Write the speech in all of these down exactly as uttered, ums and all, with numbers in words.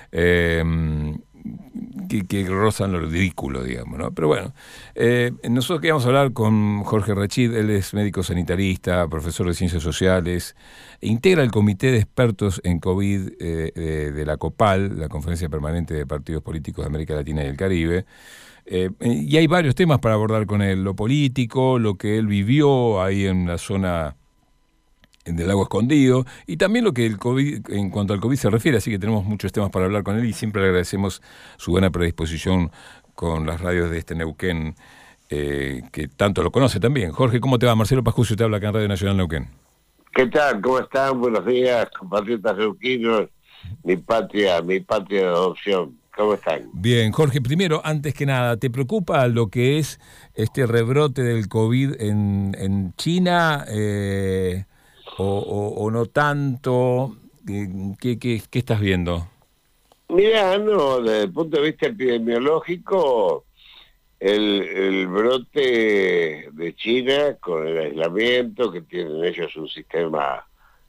eh, que, que rozan lo ridículo, digamos, ¿no? Pero bueno, eh, nosotros queríamos hablar con Jorge Rachid. Él es médico sanitarista, profesor de Ciencias Sociales, integra el Comité de Expertos en COVID eh, de, de la COPAL, la Conferencia Permanente de Partidos Políticos de América Latina y el Caribe. Eh, y hay varios temas para abordar con él: lo político, lo que él vivió ahí en la zona del Lago Escondido, y también lo que el COVID, en cuanto al COVID se refiere. Así que tenemos muchos temas para hablar con él y siempre le agradecemos su buena predisposición con las radios de este Neuquén, eh, que tanto lo conoce también. Jorge, ¿cómo te va? Marcelo Pascucio te habla acá en Radio Nacional Neuquén. ¿Qué tal? ¿Cómo están? Buenos días, compatriotas neuquinos, mi patria, mi patria de adopción. ¿Cómo están? Bien, Jorge, primero, antes que nada, ¿te preocupa lo que es este rebrote del COVID en, en China? Eh, o, o, ¿O no tanto? ¿Qué, qué, qué estás viendo? Mirá, no, desde el punto de vista epidemiológico, el, el brote de China con el aislamiento, que tienen ellos un sistema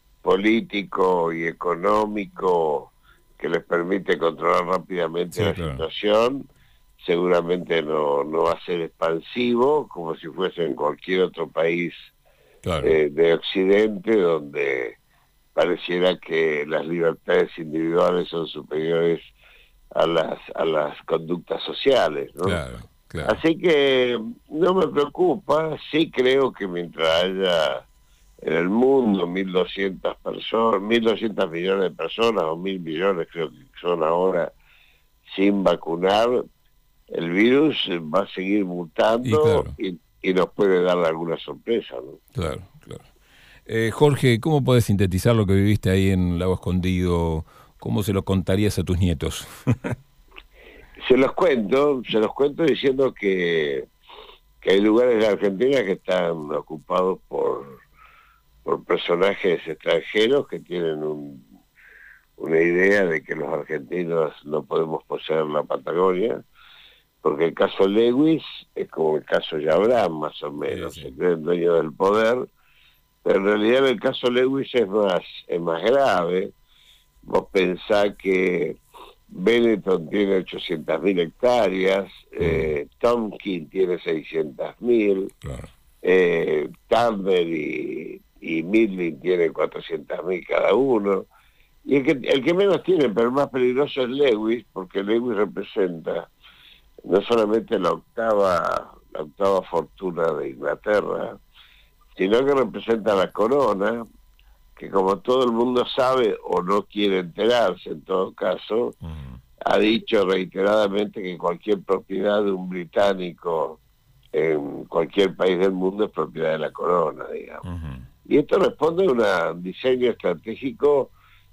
político y económico que les permite controlar rápidamente sí, la claro. situación, seguramente no, no va a ser expansivo, como si fuese en cualquier otro país claro. eh, de Occidente, donde pareciera que las libertades individuales son superiores a las a las conductas sociales, ¿no? Claro, claro. Así que no me preocupa. Sí creo que mientras haya en el mundo mil doscientas personas, mil doscientos millones de personas, o mil millones creo que son ahora, sin vacunar, el virus va a seguir mutando y, claro. y, y nos puede dar alguna sorpresa, ¿no? Claro, claro. Eh, Jorge, ¿cómo podés sintetizar lo que viviste ahí en Lago Escondido? ¿Cómo se lo contarías a tus nietos? se los cuento, se los cuento diciendo que, que hay lugares de Argentina que están ocupados por, por personajes extranjeros que tienen un, una idea de que los argentinos no podemos poseer la Patagonia, porque el caso Lewis es como el caso Yabrán, más o menos, sí, sí. se creen dueños del poder. Pero en realidad el caso Lewis es más, es más grave. Vos pensás que Benetton tiene ochocientas mil hectáreas, mm. eh, Tomkin tiene seiscientas mil, claro. eh, Turner y, y Midland tienen cuatrocientas mil cada uno. Y el que, el que menos tiene, pero el más peligroso es Lewis, porque Lewis representa no solamente la octava, la octava fortuna de Inglaterra, sino que representa la corona, que como todo el mundo sabe o no quiere enterarse en todo caso, uh-huh. ha dicho reiteradamente que cualquier propiedad de un británico en cualquier país del mundo es propiedad de la corona, digamos. Uh-huh. Y esto responde a un diseño estratégico,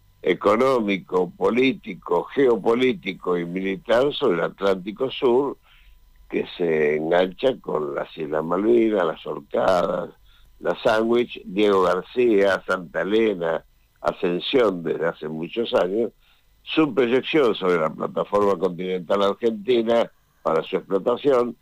económico, político, geopolítico y militar sobre el Atlántico Sur, que se engancha con las Islas Malvinas, las Orcadas, la Sandwich, Diego García, Santa Elena, Ascensión desde hace muchos años, su proyección sobre la plataforma continental argentina para su explotación,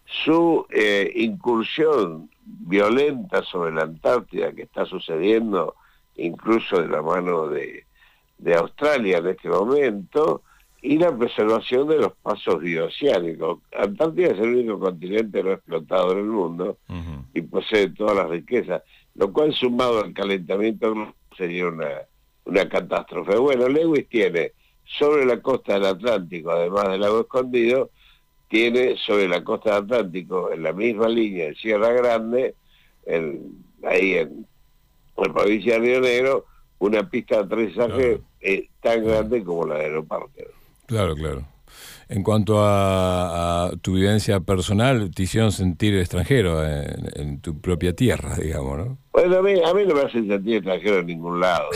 su eh, incursión violenta sobre la Antártida que está sucediendo incluso de la mano de, de Australia en este momento, y la preservación de los pasos bioceánicos. Antártida es el único continente no explotado en el mundo uh-huh. y posee todas las riquezas, lo cual sumado al calentamiento sería una, una catástrofe. Bueno, Lewis tiene sobre la costa del Atlántico, además del Lago Escondido, tiene sobre la costa del Atlántico, en la misma línea de Sierra Grande, en, ahí en la provincia de Río Negro, una pista de aterrizaje claro. eh, tan claro. grande como la de Aeroparque. Claro, claro. En cuanto a, a tu vivencia personal, te hicieron sentir extranjero en, en tu propia tierra, digamos, ¿no? Bueno, a mí, a mí no me hacen sentir extranjero en ningún lado.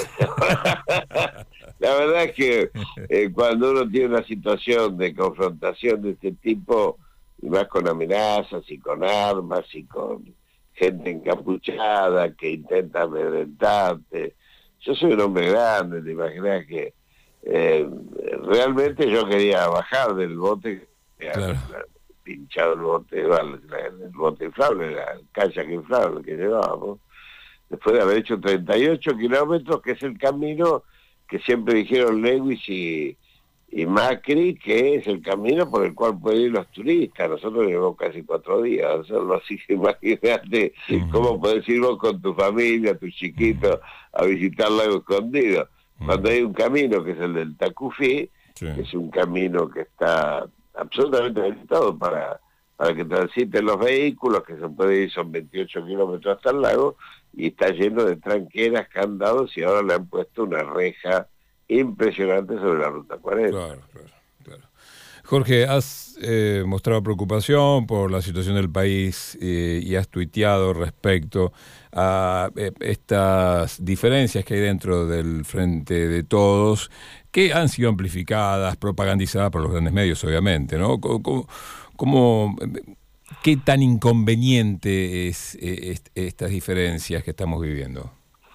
La verdad es que eh, cuando uno tiene una situación de confrontación de este tipo, y más con amenazas y con armas y con gente encapuchada que intenta amedrentarte. Yo soy un hombre grande, te imaginas que Eh, realmente yo quería bajar del bote, claro. pinchado el bote, el bote inflable, la kayak inflable que llevábamos, después de haber hecho treinta y ocho kilómetros, que es el camino que siempre dijeron Lewis y, y Macri, que es el camino por el cual pueden ir los turistas. Nosotros llevamos casi cuatro días a hacerlo, así que imagínate uh-huh. cómo podés ir vos con tu familia, tus chiquitos, uh-huh. a visitar Lago Escondido. Uh-huh. Cuando hay un camino, que es el del Tacufí, sí. que es un camino que está absolutamente habilitado para, para que transiten los vehículos, que se puede ir, son veintiocho kilómetros hasta el lago, y está lleno de tranqueras, candados, y ahora le han puesto una reja impresionante sobre la Ruta cuarenta. Claro, claro, claro. Jorge, has eh, mostrado preocupación por la situación del país eh, y has tuiteado respecto a eh, estas diferencias que hay dentro del Frente de Todos, que han sido amplificadas, propagandizadas por los grandes medios, obviamente, ¿no? ¿Cómo, cómo, ¿Qué tan inconveniente es, es estas diferencias que estamos viviendo?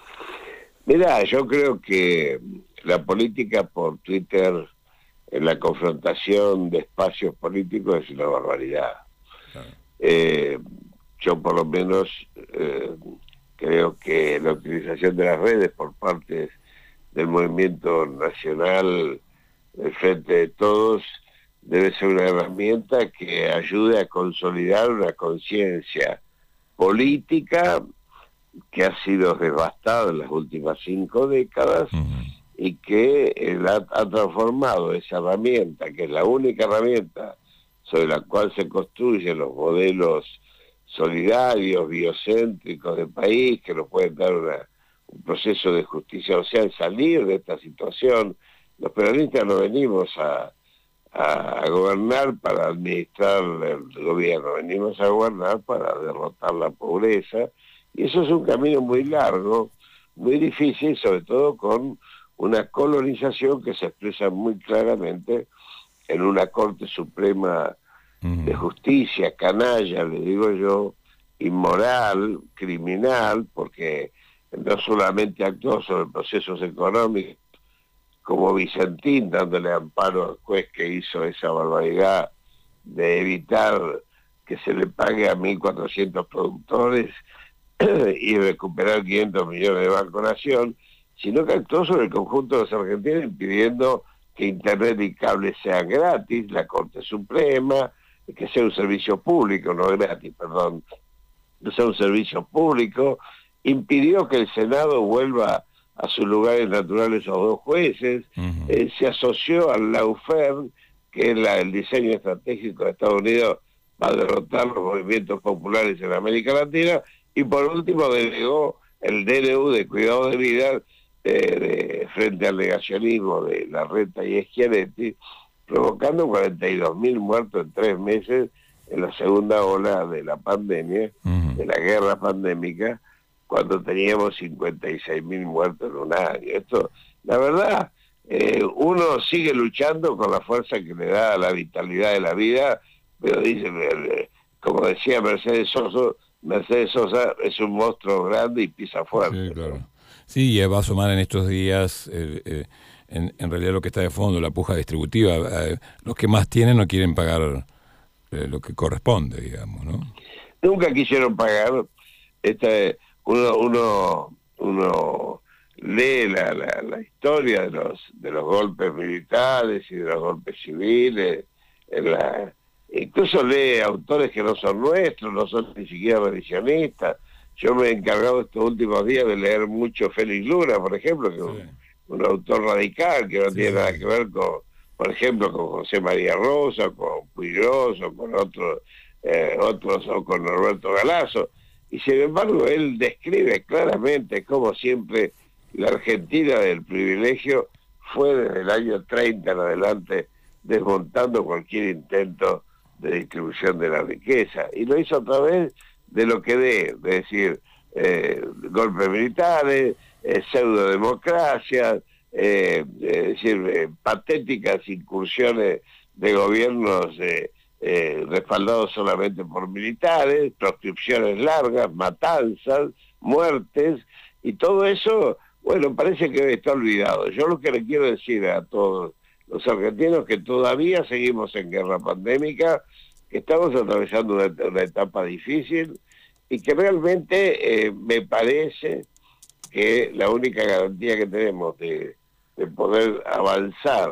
Mirá, yo creo que la política por Twitter, en la confrontación de espacios políticos, es una barbaridad. Claro. Eh, yo por lo menos eh, creo que la utilización de las redes por parte del movimiento nacional, del Frente de Todos, debe ser una herramienta que ayude a consolidar una conciencia política que ha sido devastada en las últimas cinco décadas, uh-huh. y que eh, ha, ha transformado esa herramienta, que es la única herramienta sobre la cual se construyen los modelos solidarios, biocéntricos del país, que nos pueden dar una, un proceso de justicia social, salir de esta situación. Los peronistas no venimos a, a, a gobernar para administrar el gobierno, venimos a gobernar para derrotar la pobreza, y eso es un camino muy largo, muy difícil, sobre todo con una colonización que se expresa muy claramente en una Corte Suprema uh-huh. de Justicia, canalla, le digo yo, inmoral, criminal, porque no solamente actuó sobre procesos económicos, como Vicentín, dándole amparo al juez que hizo esa barbaridad de evitar que se le pague a mil cuatrocientos productores y recuperar quinientos millones de Banco Nación, sino que actuó sobre el conjunto de los argentinos, impidiendo que Internet y cable sean gratis, la Corte Suprema, que sea un servicio público, no gratis, perdón, que sea un servicio público, impidió que el Senado vuelva a sus lugares naturales a los dos jueces, uh-huh. eh, se asoció al Lawfare, que es la, el diseño estratégico de Estados Unidos para derrotar los movimientos populares en América Latina, y por último delegó el D N U de cuidado de vida eh, de, frente al negacionismo de Larreta y Schiaretti, provocando cuarenta y dos mil muertos en tres meses en la segunda ola de la pandemia, uh-huh. de la guerra pandémica, cuando teníamos cincuenta y seis mil muertos en un año. Esto, la verdad, eh, uno sigue luchando con la fuerza que le da la vitalidad de la vida, pero dice, eh, como decía Mercedes Sosa, Mercedes Sosa es un monstruo grande y pisa fuerte. Sí, claro. Sí, y va a sumar en estos días, eh, eh, en, en realidad lo que está de fondo, la puja distributiva. Eh, los que más tienen no quieren pagar eh, lo que corresponde, digamos, ¿no? Nunca quisieron pagar. Este, uno, uno, uno lee la, la, la historia de los, de los golpes militares y de los golpes civiles, en la... Incluso lee autores que no son nuestros, no son ni siquiera revisionistas. Yo me he encargado estos últimos días de leer mucho Félix Luna, por ejemplo, que es sí. un, un autor radical que no sí, tiene sí. nada que ver con, por ejemplo, con José María Rosa, con Puigros, o con otros, eh, otros, o con Norberto Galazo. Y sin embargo, él describe claramente cómo siempre la Argentina del privilegio fue desde el año treinta en adelante desmontando cualquier intento de distribución de la riqueza, y lo hizo a través de lo que dé, es decir, eh, golpes militares, eh, pseudodemocracia, eh, es decir, eh, patéticas incursiones de gobiernos eh, eh, respaldados solamente por militares, proscripciones largas, matanzas, muertes, y todo eso, bueno, parece que está olvidado. Yo lo que le quiero decir a todos los argentinos que todavía seguimos en guerra pandémica, que estamos atravesando una, una etapa difícil y que realmente eh, me parece que la única garantía que tenemos de, de poder avanzar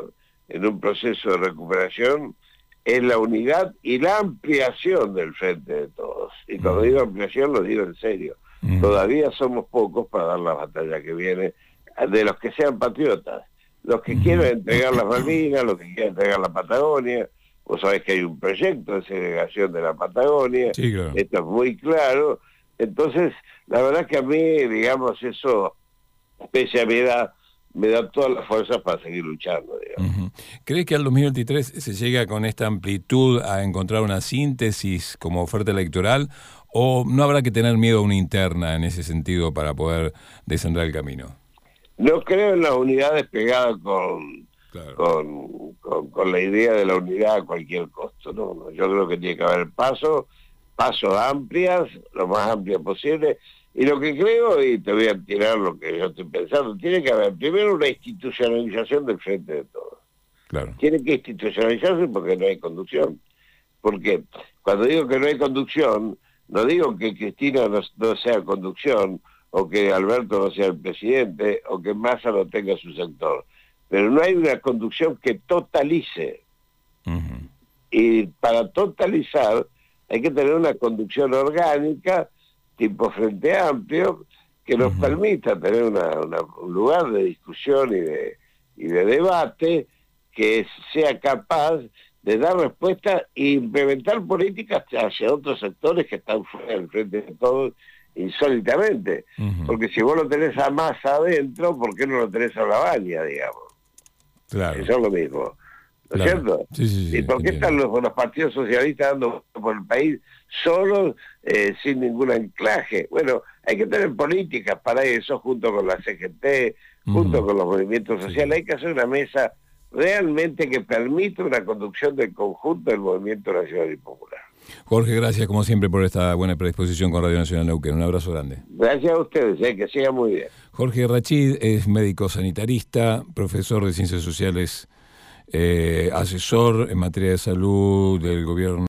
en un proceso de recuperación es la unidad y la ampliación del Frente de Todos. Y cuando digo ampliación lo digo en serio. Mm. Todavía somos pocos para dar la batalla que viene, de los que sean patriotas. Los que mm. quieran entregar las Malvinas, los que quieran entregar la Patagonia. Vos sabés que hay un proyecto de segregación de la Patagonia. Sí, claro. Esto es muy claro. Entonces, la verdad que a mí, digamos, eso, pese a mi edad, me da todas las fuerzas para seguir luchando, digamos. Uh-huh. ¿Crees que al dos mil veintitrés se llega con esta amplitud a encontrar una síntesis como oferta electoral, o no habrá que tener miedo a una interna en ese sentido para poder desandar el camino? No creo en la unidad despegada con, claro. con, con, con la idea de la unidad a cualquier costo, ¿no? No, yo creo que tiene que haber pasos, pasos amplias, lo más amplias posible. Y lo que creo, y te voy a tirar lo que yo estoy pensando, tiene que haber primero una institucionalización del Frente de Todos. Claro. Tiene que institucionalizarse porque no hay conducción. Porque cuando digo que no hay conducción, no digo que Cristina no, no sea conducción, o que Alberto no sea el presidente, o que Massa no tenga su sector. Pero no hay una conducción que totalice. Uh-huh. Y para totalizar hay que tener una conducción orgánica, tipo Frente Amplio, que nos uh-huh. permita tener una, una, un lugar de discusión y de, y de debate que sea capaz de dar respuesta e implementar políticas hacia otros sectores que están fuera del Frente de Todos insólitamente. Uh-huh. Porque si vos lo tenés a Massa adentro, ¿por qué no lo tenés a Lavagna, digamos? Claro. Eso es lo mismo. ¿No es claro. cierto? Sí, sí, sí, ¿Y por qué entiendo. Están los, los partidos socialistas dando por el país solos, eh, sin ningún anclaje? Bueno, hay que tener políticas para eso, junto con la C G T, junto uh-huh. con los movimientos sociales. Sí. Hay que hacer una mesa realmente que permita una conducción del conjunto del movimiento nacional y popular. Jorge, gracias como siempre por esta buena predisposición con Radio Nacional Neuquén. Un abrazo grande. Gracias a ustedes, eh, que siga muy bien. Jorge Rachid es médico sanitarista, profesor de Ciencias Sociales, eh, asesor en materia de salud del gobierno